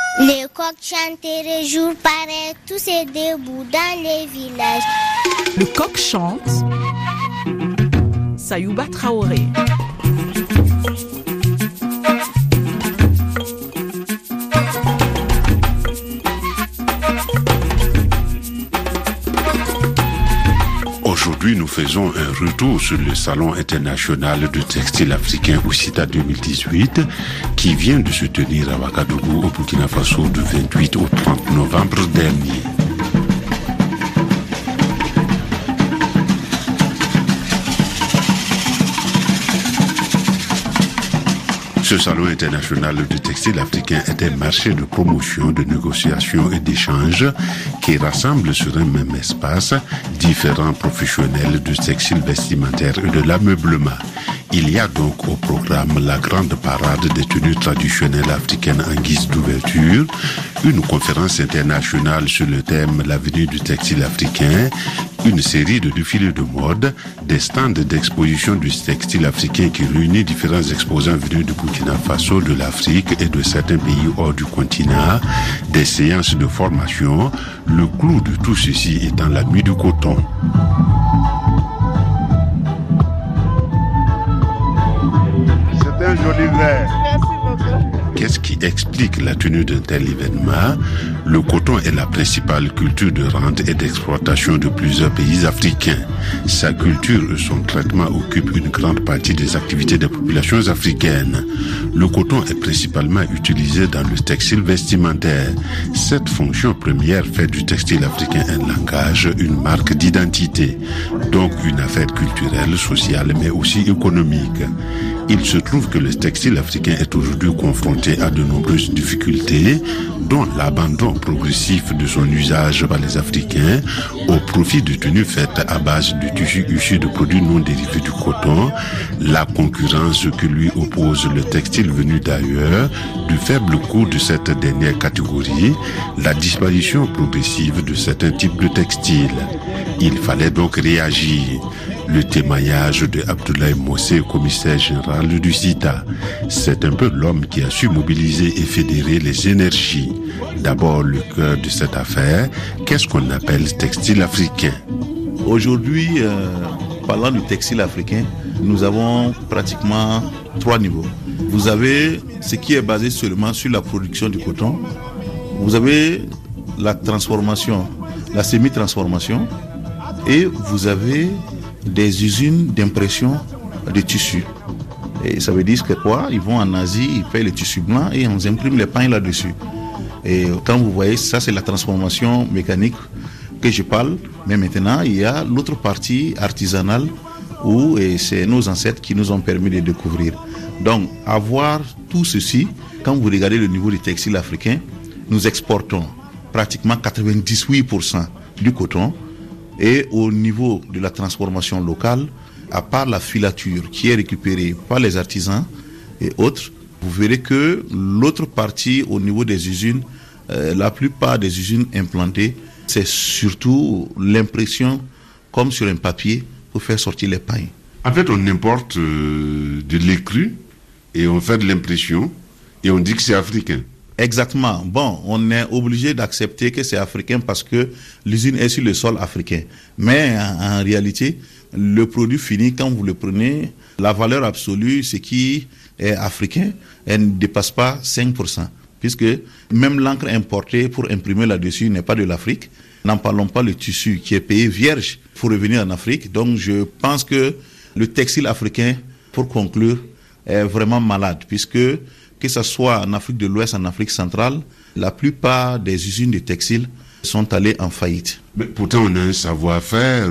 Les coqs chanteraient jour pareil, tous est debout dans les villages. Le coq chante. Sayouba Traoré. Aujourd'hui, nous faisons un retour sur le Salon international du textile africain au CITA 2018 qui vient de se tenir à Ouagadougou, au Burkina Faso, du 28 au 30 novembre dernier. Ce salon international du textile africain est un marché de promotion, de négociation et d'échange qui rassemble sur un même espace différents professionnels du textile vestimentaire et de l'ameublement. Il y a donc au programme la grande parade des tenues traditionnelles africaines en guise d'ouverture, une conférence internationale sur le thème l'avenir du textile africain, une série de défilés de mode, des stands d'exposition du textile africain qui réunit différents exposants venus du Burkina Faso, de l'Afrique et de certains pays hors du continent, des séances de formation, le clou de tout ceci étant la nuit du coton. C'est un joli verre. Merci beaucoup. Qu'est-ce qui explique la tenue d'un tel événement? Le coton est la principale culture de rente et d'exploitation de plusieurs pays africains. Sa culture et son traitement occupent une grande partie des activités des populations africaines. Le coton est principalement utilisé dans le textile vestimentaire. Cette fonction première fait du textile africain un langage, une marque d'identité, donc une affaire culturelle, sociale, mais aussi économique. Il se trouve que le textile africain est aujourd'hui confronté à de nombreuses difficultés, dont l'abandon progressif de son usage par les Africains au profit de tenues faites à base de tissus issus de produits non dérivés du coton, la concurrence que lui oppose le textile venu d'ailleurs, du faible coût de cette dernière catégorie, la disparition progressive de certains types de textiles. Il fallait donc réagir. Le témoignage de Abdoulaye Mossé, commissaire général du CITA. C'est un peu l'homme qui a su mobiliser et fédérer les énergies. D'abord, le cœur de cette affaire, qu'est-ce qu'on appelle textile africain? Aujourd'hui, parlant du textile africain, nous avons pratiquement 3 niveaux. Vous avez ce qui est basé seulement sur la production du coton. Vous avez la transformation, la semi-transformation. Et vous avez des usines d'impression de tissus. Et ça veut dire que quoi? Ils vont en Asie, ils payent le tissu blanc et on imprime les pains là-dessus. Et quand vous voyez, ça c'est la transformation mécanique que je parle. Mais maintenant, il y a l'autre partie artisanale où c'est nos ancêtres qui nous ont permis de découvrir. Donc, avoir tout ceci, quand vous regardez le niveau du textile africain, nous exportons pratiquement 98% du coton. Et au niveau de la transformation locale, à part la filature qui est récupérée par les artisans et autres, vous verrez que l'autre partie au niveau des usines, la plupart des usines implantées, c'est surtout l'impression comme sur un papier pour faire sortir les pains. En fait, on importe de l'écru et on fait de l'impression et on dit que c'est africain. Exactement. Bon, on est obligé d'accepter que c'est africain parce que l'usine est sur le sol africain. Mais en réalité, le produit fini, quand vous le prenez, la valeur absolue, ce qui est africain, elle ne dépasse pas 5%. Puisque même l'encre importée pour imprimer là-dessus n'est pas de l'Afrique. N'en parlons pas le tissu qui est payé vierge pour revenir en Afrique. Donc je pense que le textile africain, pour conclure, est vraiment malade puisque que ce soit en Afrique de l'Ouest, en Afrique centrale, la plupart des usines de textile sont allées en faillite. Mais pourtant, on a un savoir-faire,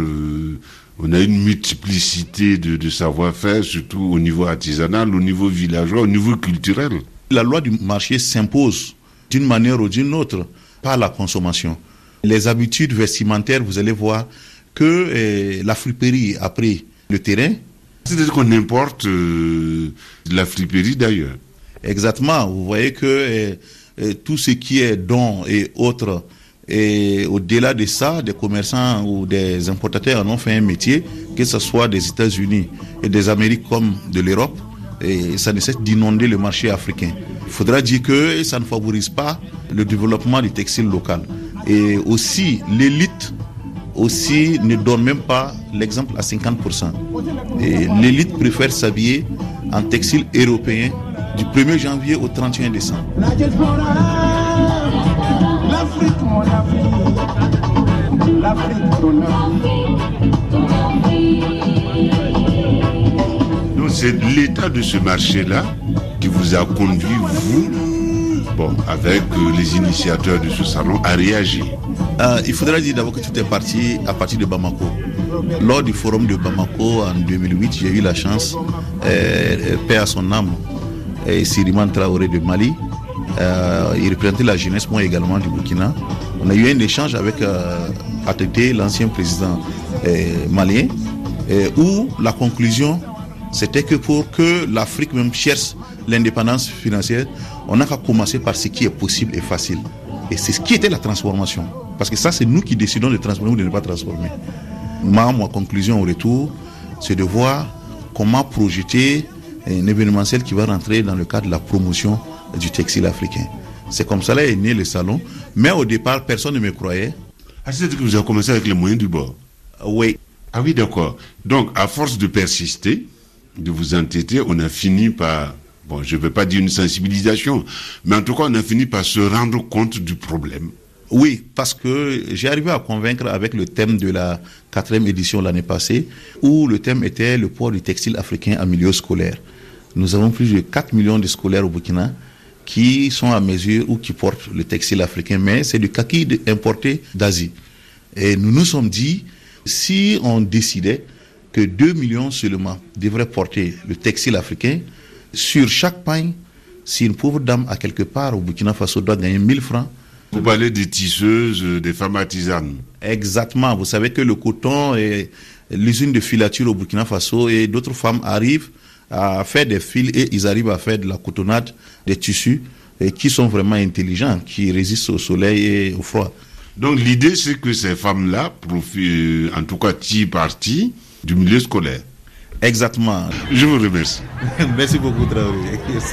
on a une multiplicité de savoir-faire, surtout au niveau artisanal, au niveau villageois, au niveau culturel. La loi du marché s'impose d'une manière ou d'une autre par la consommation. Les habitudes vestimentaires, vous allez voir que la friperie a pris le terrain. C'est-à-dire qu'on importe de la friperie d'ailleurs. Exactement. Vous voyez que tout ce qui est dons et autres, et au-delà de ça, des commerçants ou des importateurs en ont fait un métier, que ce soit des États-Unis et des Amériques comme de l'Europe, et ça ne cesse d'inonder le marché africain. Il faudra dire que ça ne favorise pas le développement du textile local. Et aussi, l'élite aussi ne donne même pas l'exemple à 50%. Et l'élite préfère s'habiller en textile européen du 1er janvier au 31 décembre. La diaspora, l'Afrique, mon Afrique, l'Afrique, ton Afrique. Donc c'est l'état de ce marché-là qui vous a conduit, vous, avec les initiateurs de ce salon, à réagir. Il faudra dire d'abord que tout est parti à partir de Bamako. Lors du forum de Bamako en 2008, j'ai eu la chance, paix à son âme, Siriman Traoré de Mali, il représentait la jeunesse, moi également du Burkina. On a eu un échange avec Atete, l'ancien président malien, où la conclusion, c'était que pour que l'Afrique même cherche l'indépendance financière, on n'a qu'à commencer par ce qui est possible et facile. Et c'est ce qui était la transformation. Parce que ça, c'est nous qui décidons de transformer ou de ne pas transformer. Ma conclusion au retour, c'est de voir comment projeter un événementiel qui va rentrer dans le cadre de la promotion du textile africain. C'est comme ça est né le salon. Mais au départ, personne ne me croyait. Ah, c'est-à-dire que vous avez commencé avec les moyens du bord? Oui. Ah oui, d'accord. Donc, à force de persister, de vous entêter, on a fini par, je ne veux pas dire une sensibilisation, mais en tout cas, on a fini par se rendre compte du problème. Oui, parce que j'ai arrivé à convaincre avec le thème de la 4e édition l'année passée, où le thème était le port du textile africain en milieu scolaire. Nous avons plus de 4 millions de scolaires au Burkina qui sont à mesure ou qui portent le textile africain, mais c'est du kaki importé d'Asie. Et nous nous sommes dit, si on décidait que 2 millions seulement devraient porter le textile africain, sur chaque pagne, si une pauvre dame à quelque part au Burkina Faso doit gagner 1000 francs. Vous parlez des tisseuses, des femmes artisanes. Exactement. Vous savez que le coton et l'usine de filature au Burkina Faso et d'autres femmes arrivent à faire des fils et ils arrivent à faire de la cotonnade, des tissus et qui sont vraiment intelligents, qui résistent au soleil et au froid. Donc l'idée c'est que ces femmes-là profitent, en tout cas tirent parti du milieu scolaire. Exactement. Je vous remercie. Merci beaucoup, Traoré. Merci.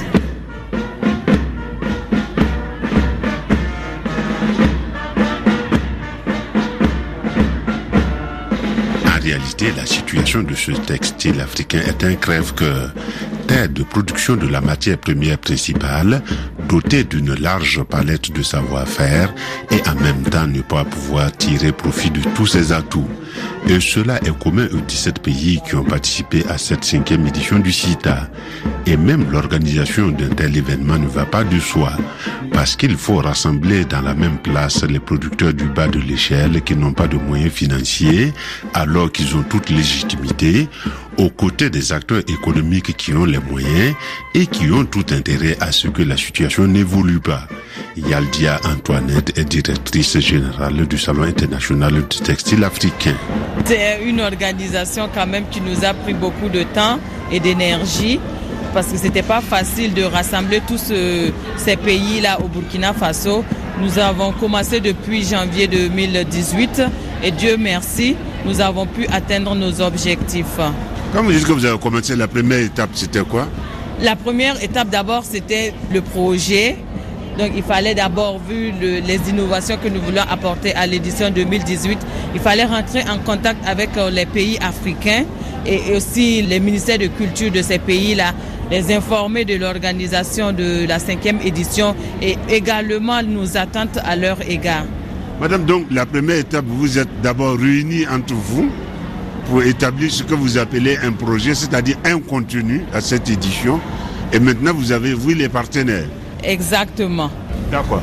En réalité, la situation de ce textile africain est un crève-cœur. Terre de production de la matière première principale, dotée d'une large palette de savoir-faire et en même temps ne pas pouvoir tirer profit de tous ses atouts. Et cela est commun aux 17 pays qui ont participé à cette 5e édition du CITA. Et même l'organisation d'un tel événement ne va pas de soi, parce qu'il faut rassembler dans la même place les producteurs du bas de l'échelle qui n'ont pas de moyens financiers, alors qu'ils ont toute légitimité, aux côtés des acteurs économiques qui ont les moyens et qui ont tout intérêt à ce que la situation n'évolue pas. Yaldia Antoinette est directrice générale du Salon international du textile africain. C'est une organisation quand même qui nous a pris beaucoup de temps et d'énergie parce que c'était pas facile de rassembler tous ces pays-là au Burkina Faso. Nous avons commencé depuis janvier 2018 et Dieu merci, nous avons pu atteindre nos objectifs. Quand vous dites que vous avez commencé, la première étape, c'était quoi? La première étape d'abord, c'était le projet. Donc il fallait d'abord, vu les innovations que nous voulons apporter à l'édition 2018, il fallait rentrer en contact avec les pays africains et aussi les ministères de culture de ces pays-là, les informer de l'organisation de la 5e édition et également nos attentes à leur égard. Madame, donc la première étape, vous êtes d'abord réunis entre vous pour établir ce que vous appelez un projet, c'est-à-dire un contenu à cette édition. Et maintenant, vous avez, vous, les partenaires. Exactement. D'accord.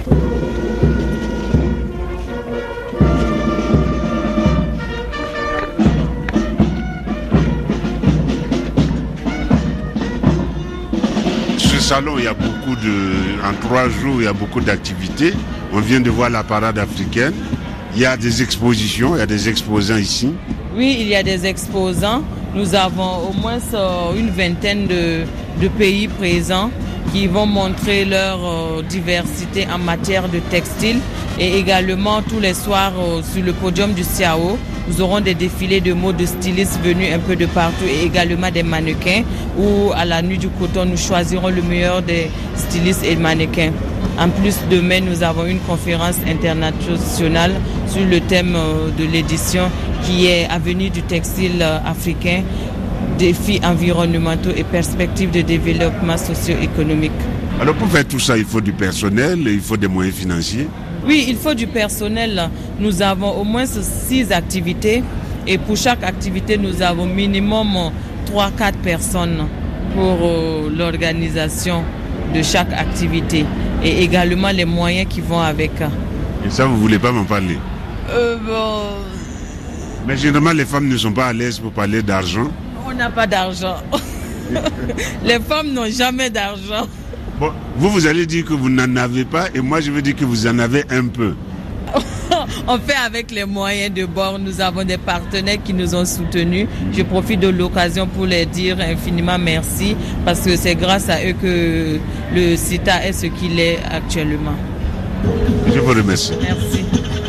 Ce salon, il y a beaucoup en 3 jours, il y a beaucoup d'activités. On vient de voir la parade africaine. Il y a des expositions, il y a des exposants ici. Oui, il y a des exposants. Nous avons au moins une vingtaine de pays présents qui vont montrer leur diversité en matière de textile et également tous les soirs sur le podium du CIAO, Nous aurons des défilés de mode de stylistes venus un peu de partout et également des mannequins où à la nuit du coton, nous choisirons le meilleur des stylistes et mannequins. En plus, demain, nous avons une conférence internationale sur le thème de l'édition qui est Avenir du textile africain, défis environnementaux et perspectives de développement socio-économique. Alors pour faire tout ça, il faut du personnel, il faut des moyens financiers? Oui, il faut du personnel. Nous avons au moins 6 activités et pour chaque activité, nous avons minimum 3-4 personnes pour l'organisation de chaque activité et également les moyens qui vont avec. Et ça, vous ne voulez pas m'en parler? Bon... Mais généralement, les femmes ne sont pas à l'aise pour parler d'argent. On n'a pas d'argent. Les femmes n'ont jamais d'argent. Bon, vous allez dire que vous n'en avez pas et moi je veux dire que vous en avez un peu. On fait avec les moyens de bord. Nous avons des partenaires qui nous ont soutenus. Je profite de l'occasion pour les dire infiniment merci parce que c'est grâce à eux que le CITA est ce qu'il est actuellement. Je vous remercie. Merci.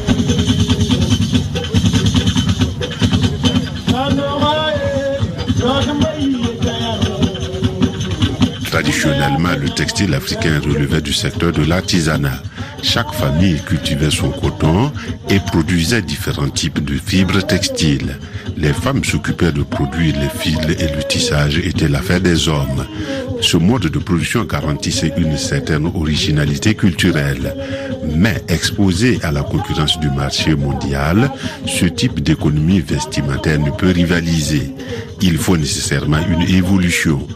Traditionnellement, le textile africain relevait du secteur de l'artisanat. Chaque famille cultivait son coton et produisait différents types de fibres textiles. Les femmes s'occupaient de produire les fils et le tissage était l'affaire des hommes. Ce mode de production garantissait une certaine originalité culturelle. Mais exposé à la concurrence du marché mondial, ce type d'économie vestimentaire ne peut rivaliser. Il faut nécessairement une évolution.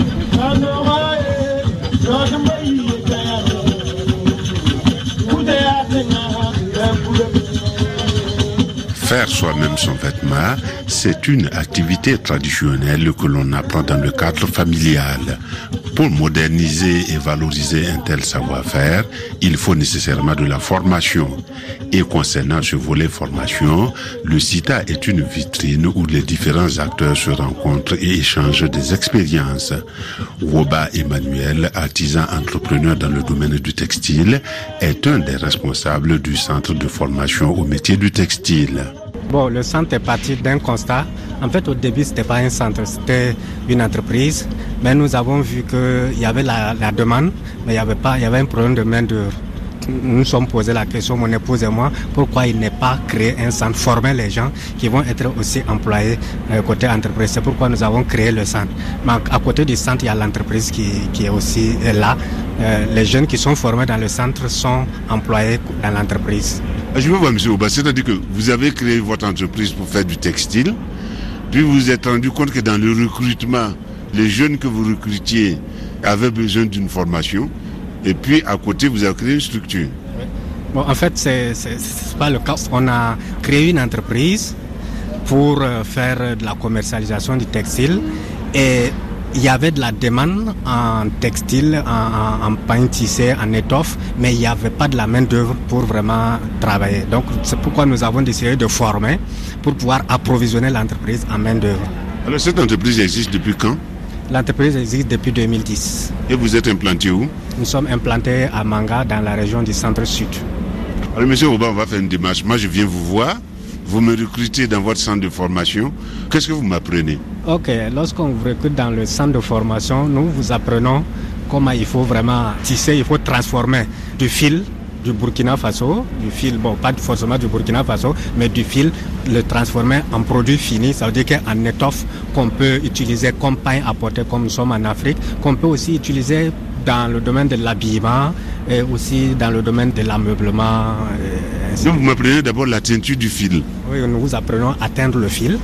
Faire soi-même son vêtement, c'est une activité traditionnelle que l'on apprend dans le cadre familial. Pour moderniser et valoriser un tel savoir-faire, il faut nécessairement de la formation. Et concernant ce volet formation, le CITA est une vitrine où les différents acteurs se rencontrent et échangent des expériences. Woba Emmanuel, artisan entrepreneur dans le domaine du textile, est un des responsables du centre de formation au métier du textile. Bon, le centre est parti d'un constat. En fait, au début, ce n'était pas un centre, c'était une entreprise. Mais nous avons vu qu'il y avait la demande, mais il y avait un problème de main-d'œuvre. Nous nous sommes posé la question, mon épouse et moi, pourquoi il n'est pas créé un centre, former les gens qui vont être aussi employés côté entreprise. C'est pourquoi nous avons créé le centre. Mais à côté du centre, il y a l'entreprise qui est aussi là. Les jeunes qui sont formés dans le centre sont employés dans l'entreprise. Je veux voir, M. Woba, c'est-à-dire que vous avez créé votre entreprise pour faire du textile, puis vous vous êtes rendu compte que dans le recrutement, les jeunes que vous recrutiez avaient besoin d'une formation, et puis à côté, vous avez créé une structure. Bon, en fait, c'est pas le cas. On a créé une entreprise pour faire de la commercialisation du textile et il y avait de la demande en textile, en pain tissé, en étoffe, mais il n'y avait pas de la main-d'œuvre pour vraiment travailler. Donc, c'est pourquoi nous avons décidé de former pour pouvoir approvisionner l'entreprise en main-d'œuvre. Alors, cette entreprise existe depuis quand? L'entreprise existe depuis 2010. Et vous êtes implanté où? Nous sommes implantés à Manga, dans la région du centre-sud. Alors, M. Woba, on va faire une démarche. Moi, je viens vous voir. Vous me recrutez dans votre centre de formation. Qu'est-ce que vous m'apprenez? Ok, lorsqu'on vous recrute dans le centre de formation, nous vous apprenons comment il faut vraiment tisser, il faut transformer du fil du Burkina Faso, du fil, bon, pas forcément du Burkina Faso, mais du fil, le transformer en produit fini, ça veut dire qu'en étoffe qu'on peut utiliser comme pain à porter comme nous sommes en Afrique, qu'on peut aussi utiliser dans le domaine de l'habillement et aussi dans le domaine de l'ameublement. Donc vous m'apprenez d'abord la teinture du fil. Oui, nous vous apprenons à teindre le fil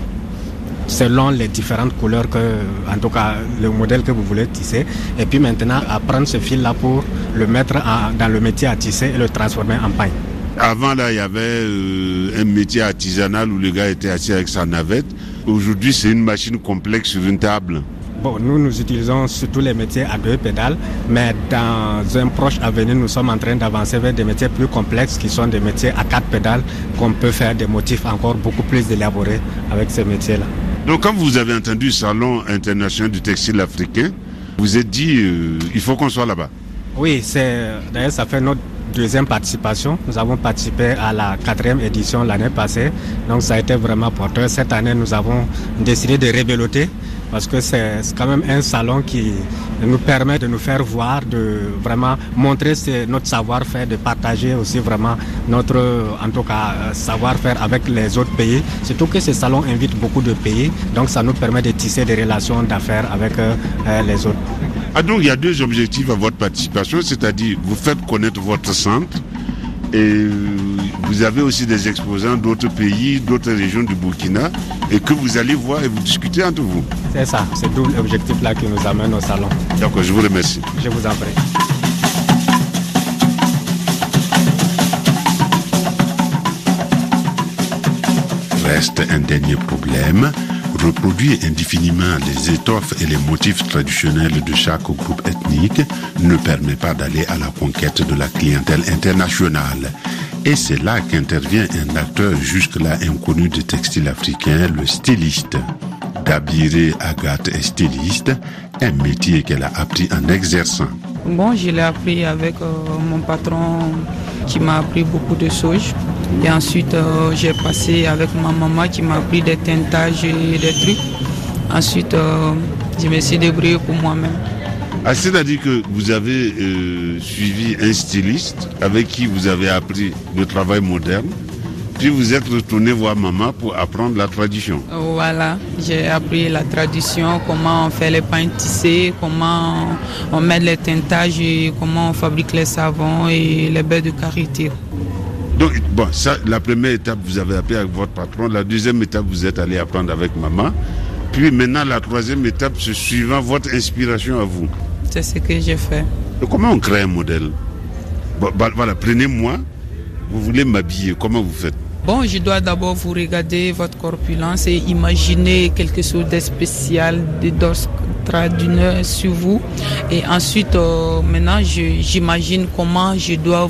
selon les différentes couleurs en tout cas le modèle que vous voulez tisser. Et puis maintenant, à prendre ce fil-là pour le mettre dans le métier à tisser et le transformer en pain. Avant, là, il y avait un métier artisanal où le gars était assis avec sa navette. Aujourd'hui, c'est une machine complexe sur une table. Bon, nous utilisons surtout les métiers à 2 pédales, mais dans un proche avenir, nous sommes en train d'avancer vers des métiers plus complexes qui sont des métiers à 4 pédales, qu'on peut faire des motifs encore beaucoup plus élaborés avec ces métiers-là. Donc quand vous avez entendu le Salon international du textile africain, vous êtes dit il faut qu'on soit là-bas? Oui, d'ailleurs ça fait notre deuxième participation. Nous avons participé à la 4e édition l'année passée. Donc ça a été vraiment porteur. Cette année, nous avons décidé de rebeloter parce que c'est quand même un salon qui nous permet de nous faire voir, de vraiment montrer notre savoir-faire, de partager aussi vraiment notre, en tout cas, savoir-faire avec les autres pays. Surtout que ce salon invite beaucoup de pays, donc ça nous permet de tisser des relations d'affaires avec les autres. Ah, donc il y a 2 objectifs à votre participation, c'est-à-dire vous faites connaître votre centre et vous avez aussi des exposants d'autres pays, d'autres régions du Burkina et que vous allez voir et vous discuter entre vous. C'est ça, c'est le double objectif-là qui nous amène au salon. D'accord, je vous remercie. Je vous en prie. Reste un dernier problème. Reproduire indéfiniment les étoffes et les motifs traditionnels de chaque groupe ethnique ne permet pas d'aller à la conquête de la clientèle internationale. Et c'est là qu'intervient un acteur jusque-là inconnu du textile africain, le styliste. Dabiré Agathe est styliste, un métier qu'elle a appris en exerçant. Bon, je l'ai appris avec mon patron qui m'a appris beaucoup de choses. Et ensuite, j'ai passé avec ma maman qui m'a appris des teintages et des trucs. Ensuite, je me suis débrouillé pour moi-même. Ah, c'est-à-dire que vous avez suivi un styliste avec qui vous avez appris le travail moderne, puis vous êtes retourné voir maman pour apprendre la tradition. Voilà, j'ai appris la tradition, comment on fait les pains tissés, comment on met les teintages, et comment on fabrique les savons et les baies de karité. Donc, bon, ça, la première étape, vous avez appris avec votre patron. La deuxième étape, vous êtes allé apprendre avec maman. Puis maintenant, la troisième étape, c'est suivant votre inspiration à vous. C'est ce que j'ai fait. Et comment on crée un modèle? Bon, voilà, prenez-moi, vous voulez m'habiller, comment vous faites? Bon, je dois d'abord vous regarder votre corpulence et imaginer quelque chose de spécial, d'extraordinaire sur vous. Et ensuite, maintenant, j'imagine comment je dois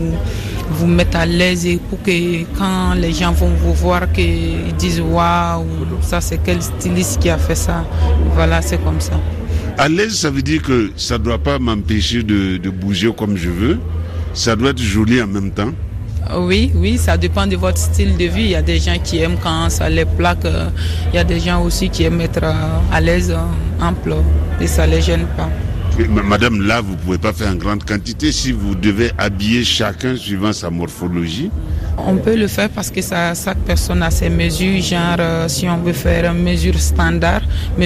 vous mettre à l'aise et pour que quand les gens vont vous voir, qu'ils disent waouh, ça c'est quel styliste qui a fait ça. Voilà, c'est comme ça. À l'aise, ça veut dire que ça ne doit pas m'empêcher de bouger comme je veux. Ça doit être joli en même temps. Oui, ça dépend de votre style de vie. Il y a des gens qui aiment quand ça les plaque. Il y a des gens aussi qui aiment être à l'aise, ample, et ça ne les gêne pas. Madame, là, vous ne pouvez pas faire en grande quantité si vous devez habiller chacun suivant sa morphologie. On peut le faire parce que chaque personne a ses mesures. Genre, si on veut faire une mesure standard,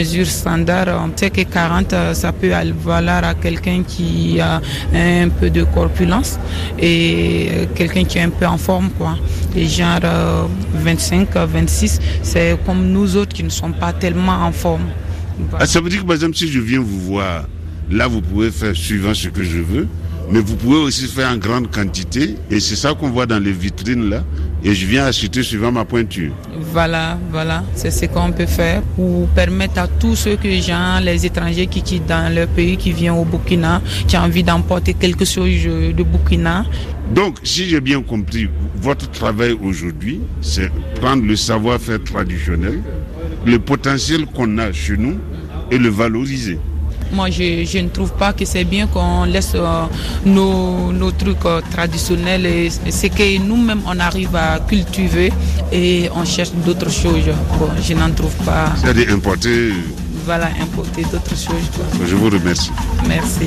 on sait que 40, ça peut valoir à quelqu'un qui a un peu de corpulence et quelqu'un qui est un peu en forme, quoi. Et genre 25, 26, c'est comme nous autres qui ne sommes pas tellement en forme. Voilà. Ah, ça veut dire que, par exemple, si je viens vous voir, là, vous pouvez faire suivant ce que je veux, mais vous pouvez aussi faire en grande quantité, et c'est ça qu'on voit dans les vitrines là, et je viens acheter suivant ma pointure. Voilà, c'est ce qu'on peut faire pour permettre à tous ceux les étrangers qui quittent dans leur pays, qui viennent au Burkina, qui ont envie d'emporter quelque chose de Burkina. Donc, si j'ai bien compris, votre travail aujourd'hui, c'est prendre le savoir-faire traditionnel, le potentiel qu'on a chez nous, et le valoriser. Moi, je ne trouve pas que c'est bien qu'on laisse nos trucs traditionnels. Et c'est que nous-mêmes, on arrive à cultiver et on cherche d'autres choses. Bon, je n'en trouve pas. C'est-à-dire importer. Voilà, importer d'autres choses. Quoi. Je vous remercie. Merci.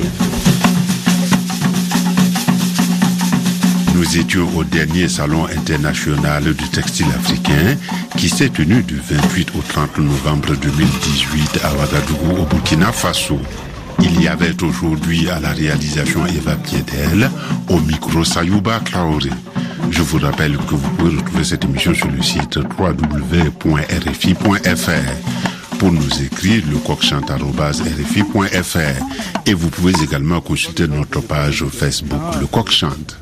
Nous étions au dernier salon international du textile africain qui s'est tenu du 28 au 30 novembre 2018 à Ouagadougou au Burkina Faso. Il y avait aujourd'hui à la réalisation Eva Piedel, au micro Sayouba Traoré. Je vous rappelle que vous pouvez retrouver cette émission sur le site www.rfi.fr. Pour nous écrire, lecoqchante@rfi.fr. Et vous pouvez également consulter notre page Facebook Le Coq Chante.